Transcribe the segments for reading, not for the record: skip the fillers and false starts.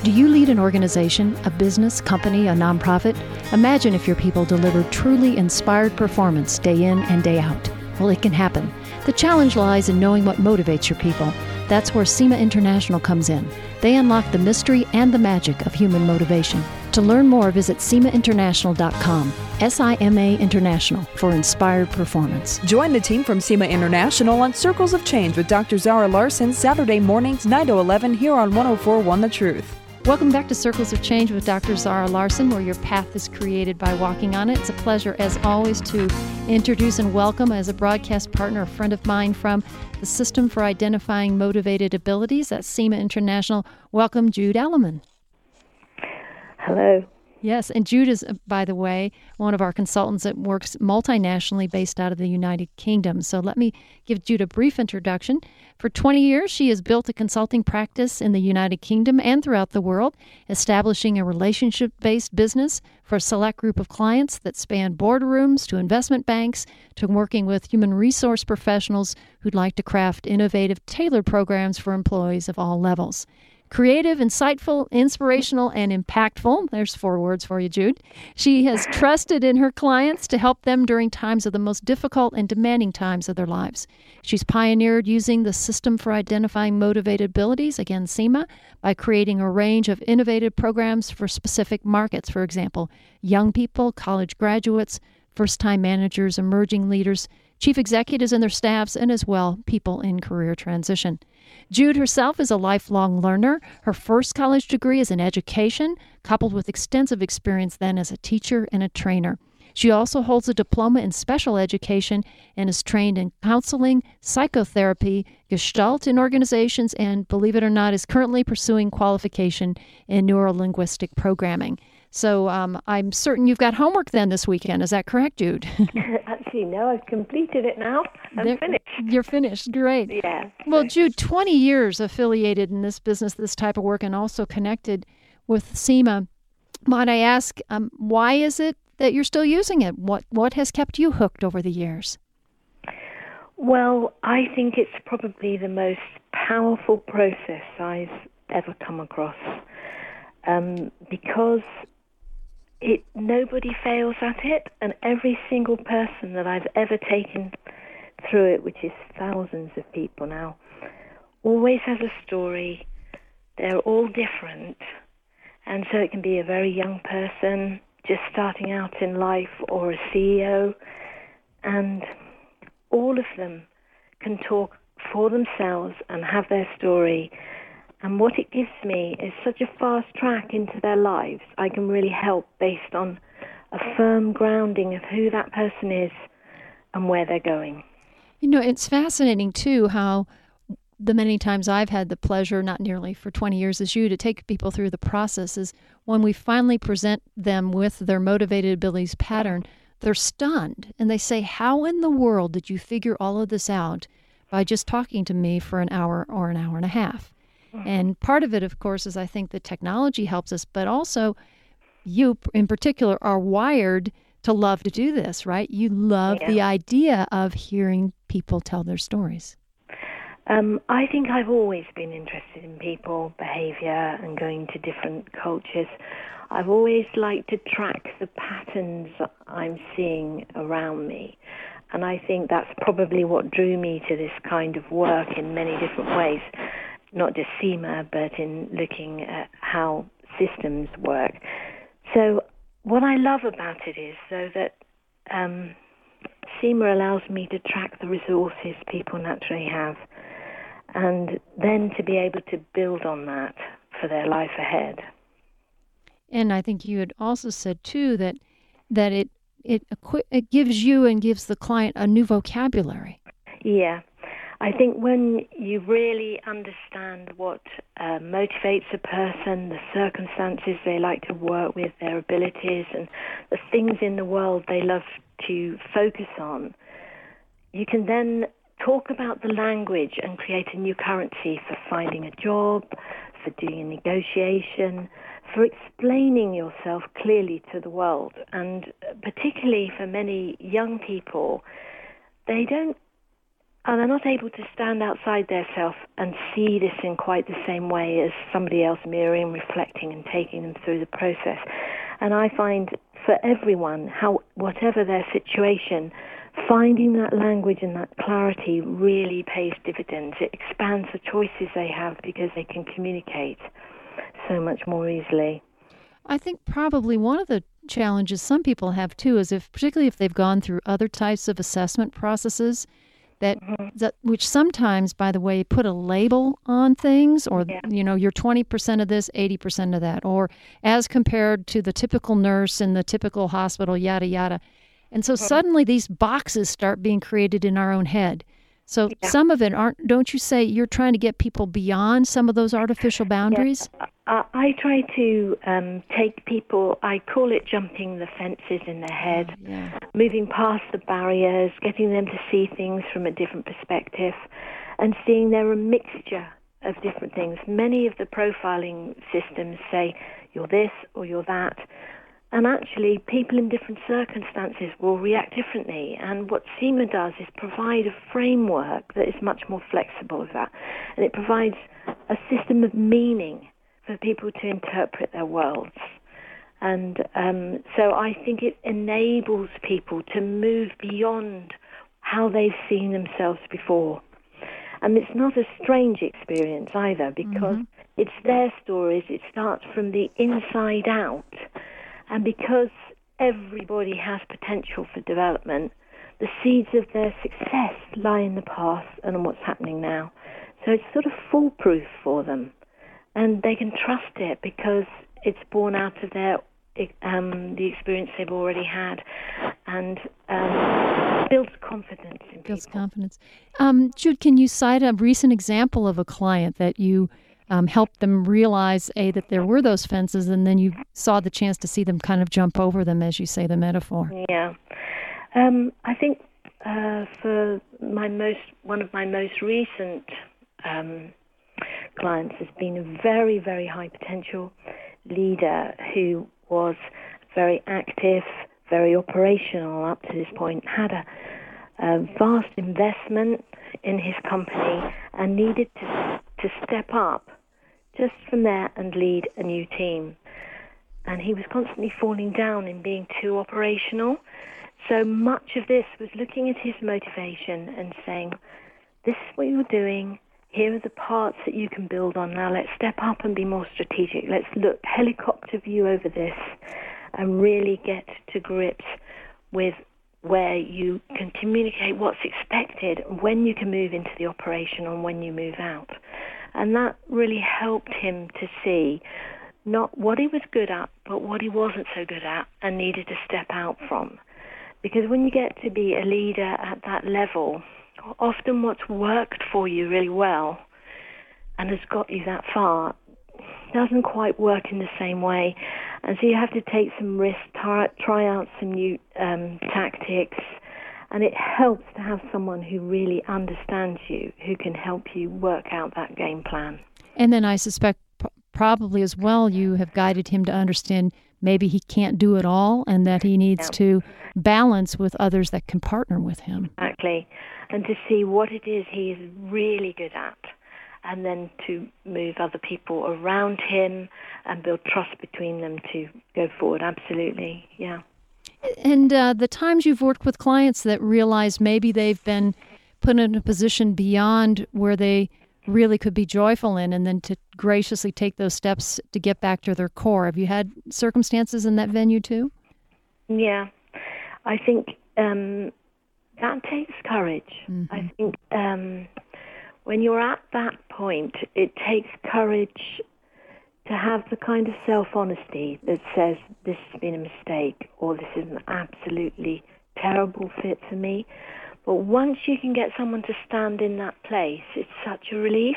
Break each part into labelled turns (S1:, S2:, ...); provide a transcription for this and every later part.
S1: Do you lead an organization, a business, company, a nonprofit? Imagine if your people delivered truly inspired performance day in and day out. Well, it can happen. The challenge lies in knowing what motivates your people. That's where SEMA International comes in. They unlock the mystery and the magic of human motivation. To learn more, visit SEMAinternational.com. SIMA International for inspired performance.
S2: Join the team from SEMA International on Circles of Change with Dr. Zara Larson, Saturday mornings 9 to 11 here on 104.1 The Truth.
S1: Welcome back to Circles of Change with Dr. Zara Larson, where your path is created by walking on it. It's a pleasure, as always, to introduce and welcome as a broadcast partner, a friend of mine from the System for Identifying Motivated Abilities at SEMA International. Welcome, Jude Elliman.
S3: Hello.
S1: Yes, and Jude is, by the way, one of our consultants that works multinationally based out of the United Kingdom. So let me give Jude a brief introduction. For 20 years, she has built a consulting practice in the United Kingdom and throughout the world, establishing a relationship-based business for a select group of clients that span boardrooms to investment banks to working with human resource professionals who'd like to craft innovative, tailored programs for employees of all levels. Creative, insightful, inspirational, and impactful. There's 4 words for you, Jude. She has trusted in her clients to help them during times of the most difficult and demanding times of their lives. She's pioneered using the System for Identifying Motivated Abilities, again, SEMA, by creating a range of innovative programs for specific markets. For example, young people, college graduates, first-time managers, emerging leaders, chief executives and their staffs, and as well, people in career transition. Jude herself is a lifelong learner. Her first college degree is in education, coupled with extensive experience then as a teacher and a trainer. She also holds a diploma in special education and is trained in counseling, psychotherapy, Gestalt in organizations, and, believe it or not, is currently pursuing qualification in neurolinguistic programming. So I'm certain you've got homework then this weekend. Is that correct, Jude?
S3: Actually, no, I've completed it now. I'm finished.
S1: You're finished. Great.
S3: Yeah.
S1: Well, Jude, 20 years affiliated in this business, this type of work, and also connected with SEMA. Might I ask, why is it that you're still using it? What has kept you hooked over the years?
S3: Well, I think it's probably the most powerful process I've ever come across because nobody fails at it, and every single person that I've ever taken through it, which is thousands of people now, always has a story. They're all different, and so it can be a very young person just starting out in life or a CEO, and all of them can talk for themselves and have their story. And what it gives me is such a fast track into their lives. I can really help based on a firm grounding of who that person is and where they're going.
S1: You know, it's fascinating, too, how the many times I've had the pleasure, not nearly for 20 years as you, to take people through the process is when we finally present them with their motivated abilities pattern, they're stunned. And they say, how in the world did you figure all of this out by just talking to me for an hour or an hour and a half? And part of it, of course, is I think the technology helps us, but also you in particular are wired to love to do this, right? You love the idea of hearing people tell their stories.
S3: I think I've always been interested in people, behavior, and going to different cultures. I've always liked to track the patterns I'm seeing around me. And I think that's probably what drew me to this kind of work in many different ways. Not just SEMA, but in looking at how systems work. So what I love about it is, though, that SEMA allows me to track the resources people naturally have, and then to be able to build on that for their life ahead.
S1: And I think you had also said, too, that it gives you and gives the client a new vocabulary.
S3: Yeah. I think when you really understand what motivates a person, the circumstances they like to work with, their abilities, and the things in the world they love to focus on, you can then talk about the language and create a new currency for finding a job, for doing a negotiation, for explaining yourself clearly to the world. And particularly for many young people, they don't and they're not able to stand outside their self and see this in quite the same way as somebody else mirroring, reflecting, and taking them through the process. And I find for everyone, whatever their situation, finding that language and that clarity really pays dividends. It expands the choices they have because they can communicate so much more easily.
S1: I think probably one of the challenges some people have too is particularly if they've gone through other types of assessment processes that which sometimes, by the way, put a label on things, or you're 20% of this, 80% of that, or as compared to the typical nurse in the typical hospital, yada yada. And so suddenly these boxes start being created in our own head. So some of it don't you say you're trying to get people beyond some of those artificial boundaries?
S3: I try to take people, I call it jumping the fences in their head, moving past the barriers, getting them to see things from a different perspective, and seeing they're a mixture of different things. Many of the profiling systems say you're this or you're that. And actually, people in different circumstances will react differently. And what CIMA does is provide a framework that is much more flexible with that. And it provides a system of meaning for people to interpret their worlds. And so I think it enables people to move beyond how they've seen themselves before. And it's not a strange experience either, because it's their stories. It starts from the inside out. And because everybody has potential for development, the seeds of their success lie in the past and in what's happening now. So it's sort of foolproof for them. And they can trust it because it's born out of their the experience they've already had, and builds confidence in people.
S1: Builds confidence. Jude, can you cite a recent example of a client that you helped them realize, that there were those fences, and then you saw the chance to see them kind of jump over them, as you say, the metaphor?
S3: Yeah. I think for one of my most recent clients has been a very, very high potential leader who was very active, very operational up to this point, had a vast investment in his company and needed to step up just from there and lead a new team. And he was constantly falling down in being too operational. So much of this was looking at his motivation and saying, this is what you're doing. Here are the parts that you can build on. Now let's step up and be more strategic. Let's look helicopter view over this and really get to grips with where you can communicate what's expected, when you can move into the operation and when you move out. And that really helped him to see not what he was good at, but what he wasn't so good at and needed to step out from. Because when you get to be a leader at that level, often what's worked for you really well and has got you that far doesn't quite work in the same way. And so you have to take some risks, try out some new tactics, and it helps to have someone who really understands you, who can help you work out that game plan.
S1: And then I suspect probably as well you have guided him to understand maybe he can't do it all and that he needs to balance with others that can partner with him.
S3: Exactly. And to see what it is he is really good at, and then to move other people around him and build trust between them to go forward. Absolutely, yeah.
S1: And the times you've worked with clients that realize maybe they've been put in a position beyond where they really could be joyful in, and then to graciously take those steps to get back to their core. Have you had circumstances in that venue too?
S3: Yeah. I think that takes courage. Mm-hmm. I think when you're at that point, it takes courage to have the kind of self-honesty that says this has been a mistake or this is an absolutely terrible fit for me. But once you can get someone to stand in that place, it's such a relief.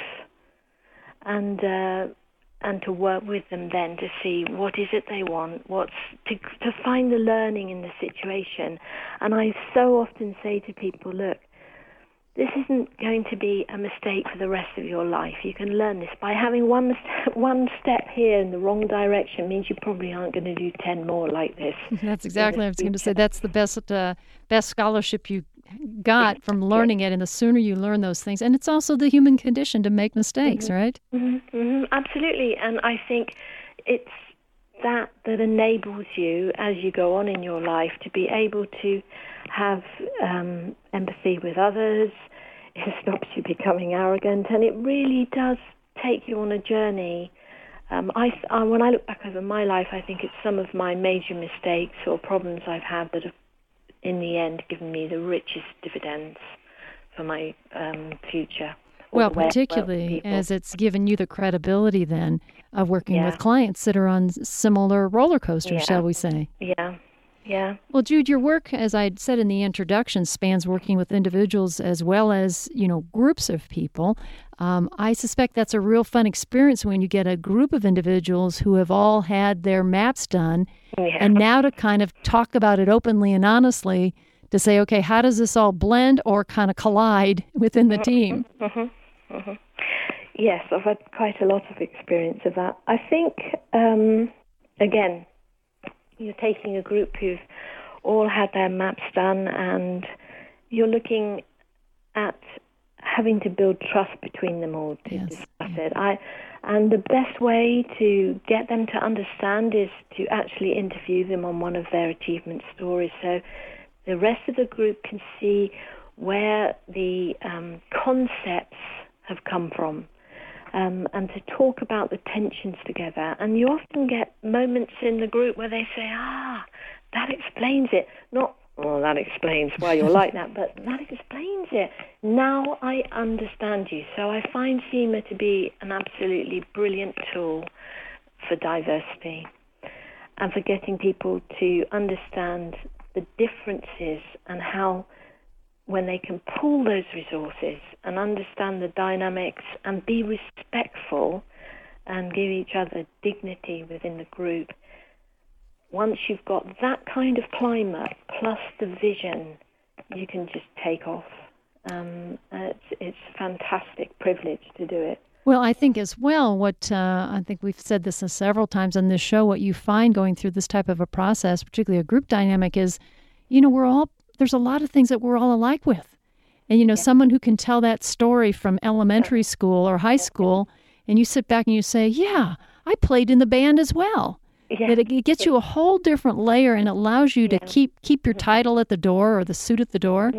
S3: And to work with them then to see what is it they want, to find the learning in the situation. And I so often say to people, look, this isn't going to be a mistake for the rest of your life. You can learn this. By having one step here in the wrong direction means you probably aren't going to do 10 more like this.
S1: That's exactly what I was going to say. That's the best scholarship you got from learning it, and the sooner you learn those things. And it's also the human condition to make mistakes, right?
S3: Absolutely. And I think it's that enables you as you go on in your life to be able to have empathy with others. It stops you becoming arrogant, and it really does take you on a journey. When I look back over my life, I think it's some of my major mistakes or problems I've had that have, in the end, given me the richest dividends for my future.
S1: Well, particularly as it's given you the credibility then of working with clients that are on similar roller coasters, shall we say.
S3: Yeah.
S1: Well, Jude, your work, as I said in the introduction, spans working with individuals as well as, groups of people. I suspect that's a real fun experience when you get a group of individuals who have all had their maps done, and now to kind of talk about it openly and honestly to say, okay, how does this all blend or kind of collide within the team?
S3: Yes, I've had quite a lot of experience of that. I think, again, you're taking a group who've all had their maps done, and you're looking at having to build trust between them all to discuss it. And the best way to get them to understand is to actually interview them on one of their achievement stories, so the rest of the group can see where the concepts have come from, and to talk about the tensions together. And you often get moments in the group where they say, that explains it. Not, well, that explains why you're like that, but that explains it. Now I understand you. So I find SEMA to be an absolutely brilliant tool for diversity and for getting people to understand the differences and how, when they can pool those resources and understand the dynamics and be respectful and give each other dignity within the group, once you've got that kind of climate plus the vision, you can just take off. It's a fantastic privilege to do it.
S1: Well, I think as well, I think we've said this several times on this show, what you find going through this type of a process, particularly a group dynamic, is, there's a lot of things that we're all alike with. And, someone who can tell that story from elementary school or high school, and you sit back and you say, yeah, I played in the band as well. Yeah. That it gets you a whole different layer and allows you to keep your title at the door or the suit at the door.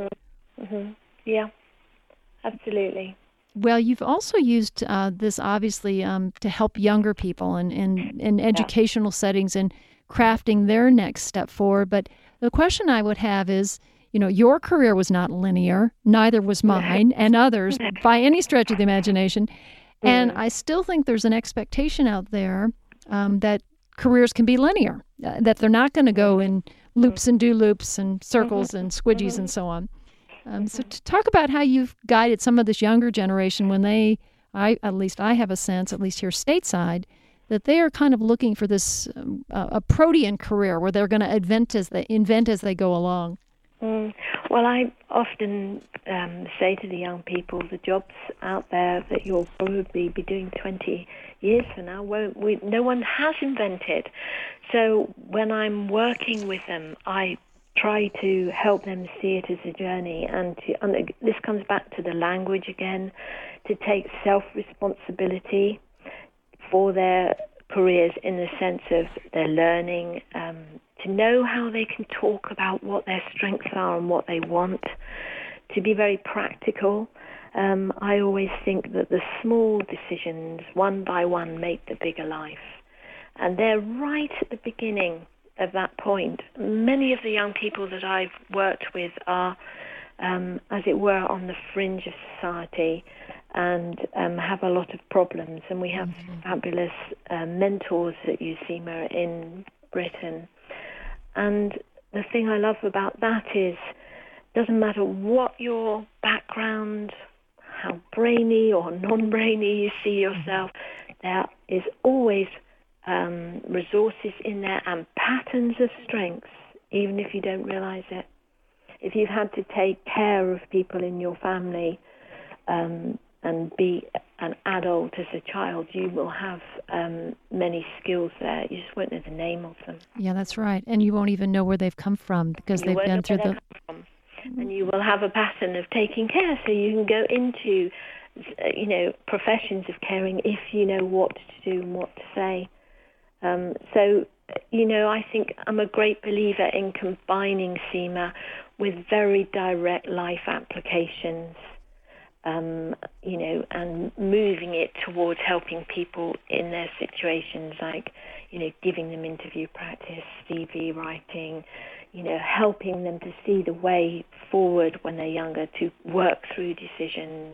S3: Yeah, absolutely.
S1: Well, you've also used this, obviously, to help younger people in educational settings and crafting their next step forward. But the question I would have is, your career was not linear, neither was mine and others by any stretch of the imagination. And I still think there's an expectation out there that careers can be linear, that they're not going to go in loops and do loops and circles and squidgies and so on. So to talk about how you've guided some of this younger generation when at least I have a sense, at least here stateside, that they are kind of looking for this a protean career where they're going to invent as they go along.
S3: Well, I often say to the young people, the jobs out there that you'll probably be doing 20 years from now, no one has invented. So when I'm working with them, I try to help them see it as a journey, and this comes back to the language again, to take self-responsibility for their careers in the sense of their learning, to know how they can talk about what their strengths are and what they want, to be very practical. I always think that the small decisions, one by one, make the bigger life. And they're right at the beginning of that point. Many of the young people that I've worked with are, as it were, on the fringe of society and have a lot of problems. And we have fabulous mentors at UCEMA in Britain. And the thing I love about that is, doesn't matter what your background, how brainy or non-brainy you see yourself, there is always resources in there and patterns of strengths, even if you don't realize it. If you've had to take care of people in your family and be an adult as a child, you will have many skills there. You just won't know the name of them.
S1: Yeah, that's right. And you won't even know where they've come from because they've been through the...
S3: and you will have a pattern of taking care, so you can go into, professions of caring if you know what to do and what to say. I think I'm a great believer in combining CIMA with very direct life applications, and moving it towards helping people in their situations, like, giving them interview practice, CV writing, helping them to see the way forward when they're younger, to work through decisions,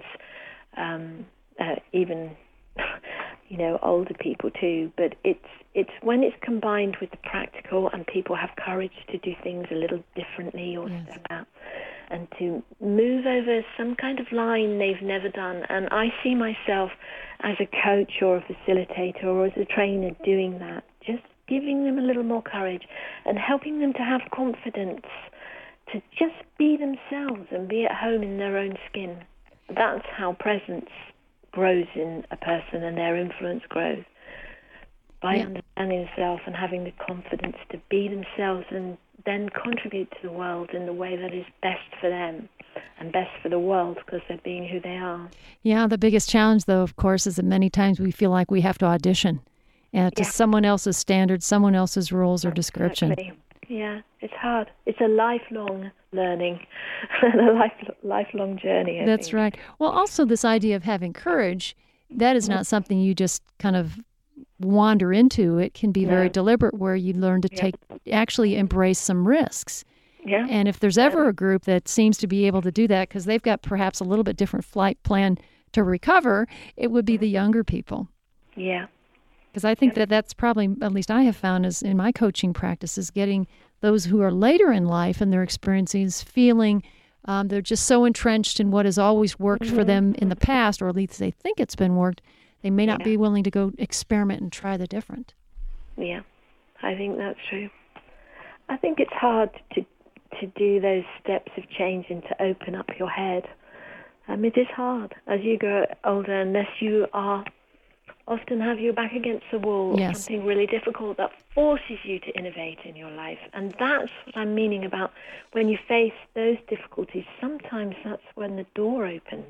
S3: even older people too. But it's when it's combined with the practical and people have courage to do things a little differently or step out and to move over some kind of line they've never done. And I see myself as a coach or a facilitator or as a trainer doing that, just giving them a little more courage and helping them to have confidence to just be themselves and be at home in their own skin. That's how presence grows in a person and their influence grows, by understanding themselves and having the confidence to be themselves and then contribute to the world in the way that is best for them and best for the world, because they're being who they are.
S1: Yeah, the biggest challenge, though, of course, is that many times we feel like we have to audition to someone else's standards, someone else's rules or description.
S3: Exactly. Yeah, it's hard. It's a lifelong learning and a lifelong journey.
S1: That's right. Well, also this idea of having courage, that is not something you just kind of wander into. It can be very deliberate, where you learn to actually embrace some risks.
S3: Yeah.
S1: And if there's ever a group that seems to be able to do that, because they've got perhaps a little bit different flight plan to recover, it would be the younger people.
S3: Yeah.
S1: Because I think that's probably, at least I have found is in my coaching practice, is getting those who are later in life and their experiences feeling they're just so entrenched in what has always worked for them in the past, or at least they think it's been worked. They may not be willing to go experiment and try the different.
S3: Yeah, I think that's true. I think it's hard to do those steps of change and to open up your head. It is hard as you grow older, unless you are often have your back against the wall, something really difficult that forces you to innovate in your life. And that's what I'm meaning about when you face those difficulties. Sometimes that's when the door opens.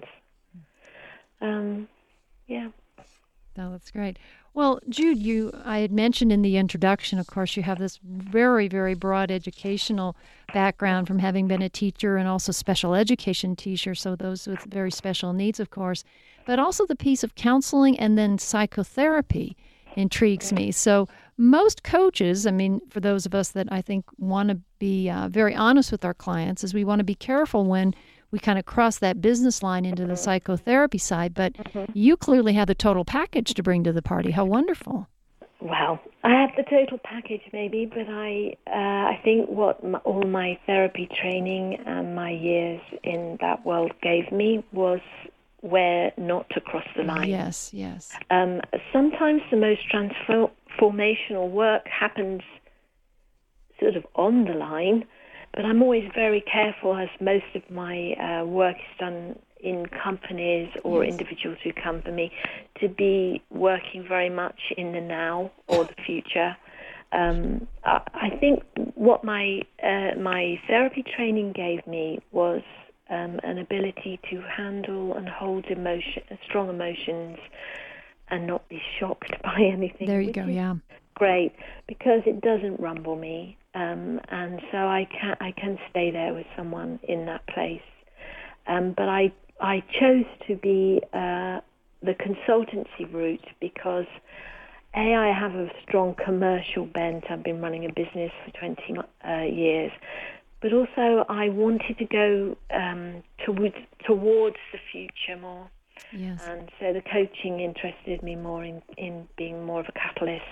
S1: Oh, that's great. Well, Jude, I had mentioned in the introduction, of course, you have this very, very broad educational background from having been a teacher and also special education teacher, so those with very special needs, of course, but also the piece of counseling and then psychotherapy intrigues me. So most coaches, I mean, for those of us that I think want to be very honest with our clients, is we want to be careful when we kind of cross that business line into the psychotherapy side, but you clearly have the total package to bring to the party. How wonderful.
S3: Well, I have the total package maybe, but I think what all my therapy training and my years in that world gave me was where not to cross the line.
S1: Yes, yes.
S3: Sometimes the most transformational work happens sort of on the line, but I'm always very careful, as most of my work is done in companies or individuals who come to me, to be working very much in the now or the future. I think what my therapy training gave me was an ability to handle and hold strong emotions and not be shocked by anything.
S1: There you go, yeah.
S3: Great, because it doesn't rumble me. And so I can stay there with someone in that place. But I chose to be the consultancy route because, I have a strong commercial bent. I've been running a business for 20 years. But also I wanted to go towards the future more.
S1: Yes.
S3: And so the coaching interested me more in being more of a catalyst.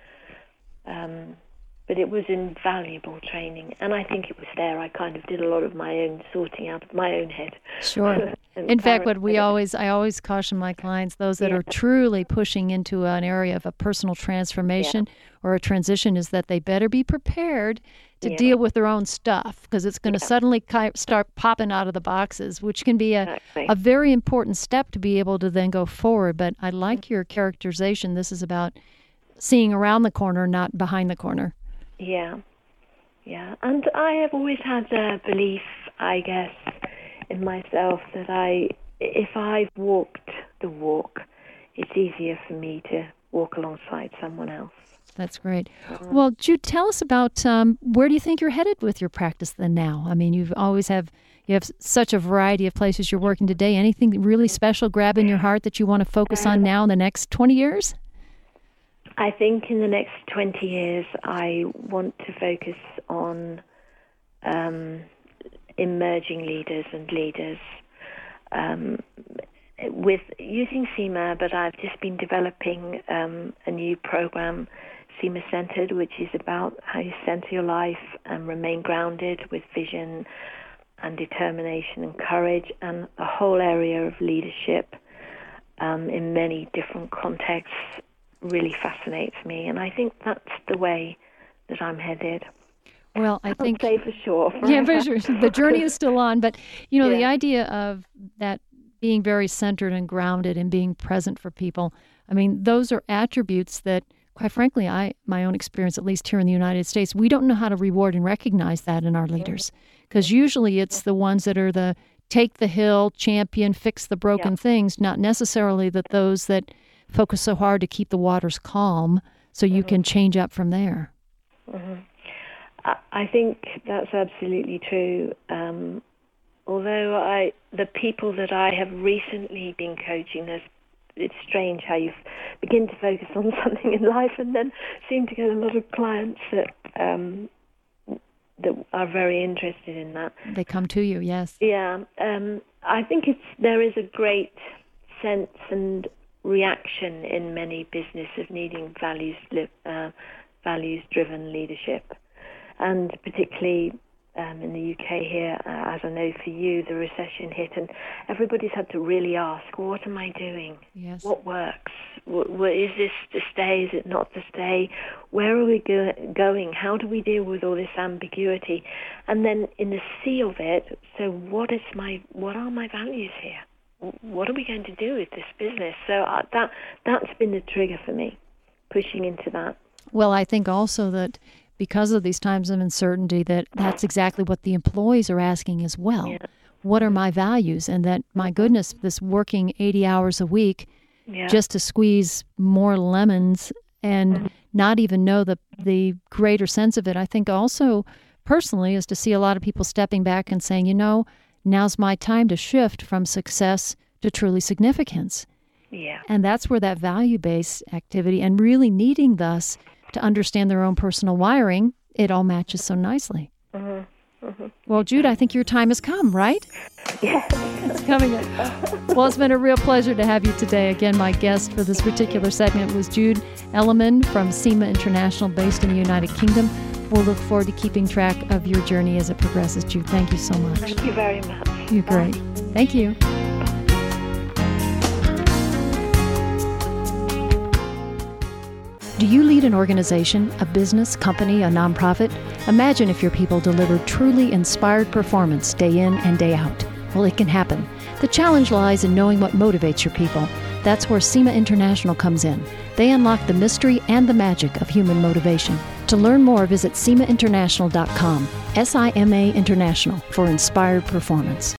S3: But it was invaluable training, and I think it was there. I kind of did a lot of my own sorting out of my own head.
S1: Sure. In fact, I always caution my clients, those that are truly pushing into an area of a personal transformation or a transition, is that they better be prepared to deal with their own stuff, because it's going to suddenly start popping out of the boxes, which can be a very important step to be able to then go forward. But I like your characterization. This is about seeing around the corner, not behind the corner.
S3: Yeah. And I have always had a belief I guess, in myself that if I've walked the walk, it's easier for me to walk alongside someone else.
S1: That's great. Well, Jude, tell us about where do you think you're headed with your practice then now? I mean, you have such a variety of places you're working today. Anything really special grabbing your heart that you want to focus on now in the next 20 years?
S3: I think in the next 20 years, I want to focus on emerging leaders and leaders with using SEMA, but I've just been developing a new program, SEMA Centered, which is about how you center your life and remain grounded with vision and determination and courage, and the whole area of leadership in many different contexts really fascinates me, and I think that's the way that I'm headed.
S1: Well, I think
S3: say for sure.
S1: Yeah, for sure. The journey is still on, but the idea of that being very centered and grounded and being present for people, I mean, those are attributes that, quite frankly, my own experience, at least here in the United States, we don't know how to reward and recognize that in our leaders, because usually it's the ones that are the take the hill, champion, fix the broken things, not necessarily those that focus so hard to keep the waters calm so you can change up from there.
S3: I think that's absolutely true. Although the people that I have recently been coaching, it's strange how you begin to focus on something in life and then seem to get a lot of clients that are very interested in that.
S1: They come to you, yes.
S3: Yeah. I think there is a great sense and reaction in many business of needing values-driven leadership. And particularly in the UK here, as I know for you, the recession hit, and everybody's had to really ask, what am I doing?
S1: Yes.
S3: What works? Is this to stay? Is it not to stay? Where are we going? How do we deal with all this ambiguity? And then in the sea of it, so what are my values here? What are we going to do with this business? So that's been the trigger for me, pushing into that.
S1: Well, I think also that because of these times of uncertainty, that's exactly what the employees are asking as well. Yeah. What are my values? And that, my goodness, this working 80 hours a week just to squeeze more lemons and not even know the greater sense of it, I think also personally is to see a lot of people stepping back and saying, now's my time to shift from success to truly significance.
S3: Yeah.
S1: And that's where that value-based activity and really needing thus to understand their own personal wiring, it all matches so nicely. Well, Jude, I think your time has come, right?
S3: Yeah.
S1: It's coming in. Well, it's been a real pleasure to have you today. Again, my guest for this particular segment was Jude Elliman from SEMA International, based in the United Kingdom. We'll look forward to keeping track of your journey as it progresses, Jude. Thank you so much.
S3: Thank you very much.
S1: You're great. Thank you. Do you lead an organization, a business, company, a nonprofit? Imagine if your people delivered truly inspired performance day in and day out. Well, it can happen. The challenge lies in knowing what motivates your people. That's where SEMA International comes in. They unlock the mystery and the magic of human motivation. To learn more, visit SEMAinternational.com, SIMA International, for inspired performance.